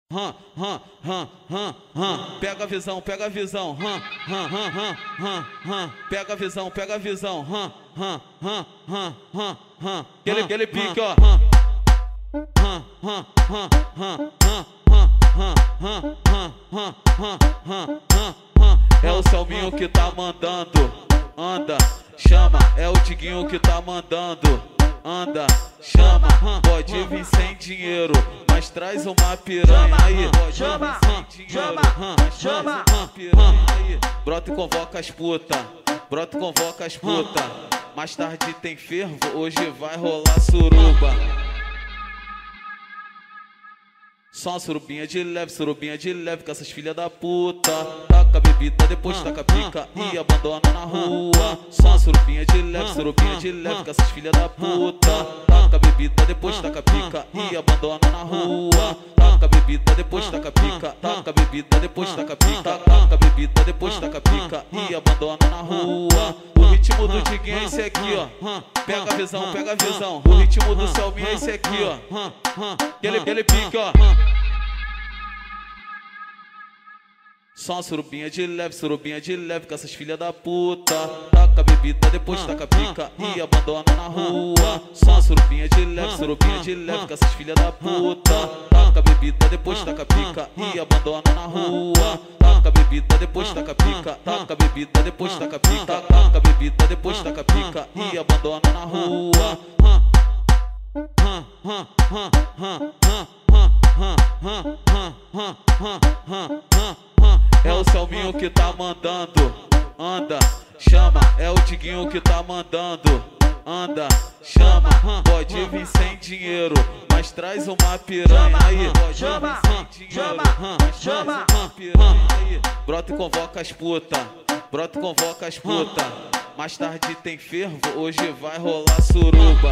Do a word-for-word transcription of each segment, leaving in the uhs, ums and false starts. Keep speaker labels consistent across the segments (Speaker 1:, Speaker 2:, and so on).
Speaker 1: Hum, hum, hum, hum, hum. Pega a visão, pega a visão. Hum, hum, hum, hum, hum, hum. Pega a visão, pega a visão. Hum, hum, hum, hum, hum, hum. Aquele, aquele pique, ó. Hum, hum, hum, hum, hum, hum, hum, hum, hum, hum, hum, hum. É o Selminho que tá mandando. Anda, chama. É o Diguinho que tá mandando. Anda, chama. Pode vir sem dinheiro, mas traz uma piranha aí.
Speaker 2: Chama, chama, chama,
Speaker 1: chama. Brota e convoca as puta, brota e convoca as puta. Mais tarde tem fervo, hoje vai rolar suruba. Só uma surubinha de leve, surubinha de leve com essas filhas da puta. Taca a bebida, depois taca a pica e abandona na rua. Só uma surubinha de leve, surubinha de leve com essas filhas da puta. Taca a bebida, depois taca a pica e abandona na rua. Taca a bebida, depois taca a pica. Taca a bebida, depois taca a pica. Taca a bebida, depois taca a pica e abandona na rua. O ritmo do Diguinho é esse aqui, ó. Pega a visão, pega a visão. O ritmo do Selminho é esse aqui, ó. Aquele, aquele pique, ó. Só uma surubinha de leve, surubinha de leve com essas filhas da puta. Taca a bebida, depois taca a pica e abandona na rua. Só uma surubinha de leve, surubinha de leve com essas filhas da puta. Taca a bebida, depois taca a pica e abandona na rua. Taca a bebida, depois taca a pica. Taca a bebida, depois taca a pica. Taca a bebida, depois taca a pica e abandona na rua. É o Selminho que tá mandando. Anda, chama. É o Diguinho que tá mandando. Anda, chama. Pode vir sem dinheiro, mas traz uma piranha aí.
Speaker 2: chama, chama, chama.
Speaker 1: Brota e convoca as puta, brota e convoca as puta. Mais tarde tem fervo, hoje vai rolar suruba.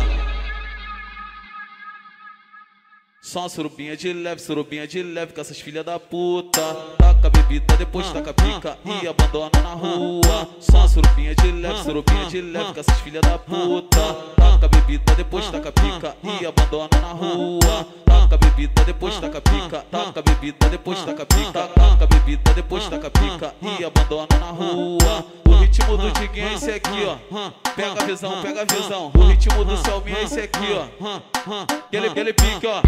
Speaker 1: Só uma surubinha de leve, surubinha de leve com essas filhas da puta. Taca a bebida, depois taca a pica e abandona na rua. Só uma surubinha de leve, surubinha de leve com essas filhas da puta. Taca a bebida, depois taca a pica e abandona na rua. Taca a bebida, depois taca a pica. Taca a bebida, depois taca a pica. Taca a bebida, depois taca a pica e abandona na rua. O ritmo do Diguinho é esse aqui, ó. Pega a visão, pega a visão. O ritmo do Selminho é esse aqui, ó. Aquele, aquele pique, ó.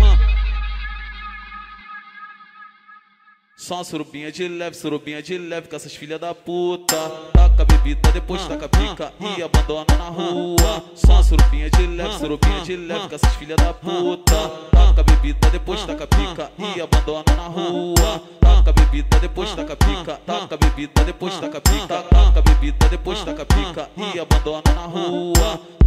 Speaker 1: Só uma surubinha de leve, surubinha de leve com essas filhas da puta. Taca a bebida, depois taca a pica e abandona na rua. Só uma surubinha de leve, surubinha de leve com essas filhas da puta. Taca a bebida, depois taca a pica e abandona na rua. Taca a bebida, depois taca a pica. Taca a bebida, depois taca a pica. Taca a bebida, depois taca a pica e abandona na rua.